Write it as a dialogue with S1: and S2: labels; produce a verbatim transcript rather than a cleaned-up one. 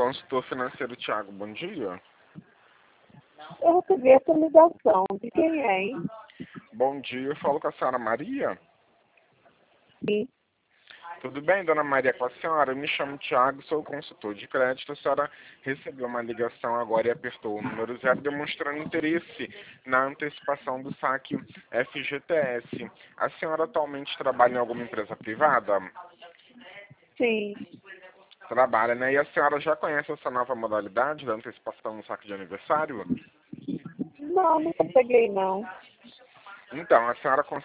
S1: Consultor financeiro Thiago, bom dia.
S2: Eu recebi essa ligação. De quem é, hein?
S1: Bom dia, eu falo com a senhora Maria.
S2: Sim.
S1: Tudo bem, dona Maria, com a senhora? Eu me chamo Thiago, sou consultor de crédito. A senhora recebeu uma ligação agora e apertou o número zero, demonstrando interesse na antecipação do saque F G T S. A senhora atualmente trabalha em alguma empresa privada?
S2: Sim.
S1: Trabalha, né? E a senhora já conhece essa nova modalidade da antecipação no saque de aniversário?
S2: Não, nunca peguei, não.
S1: Então, a senhora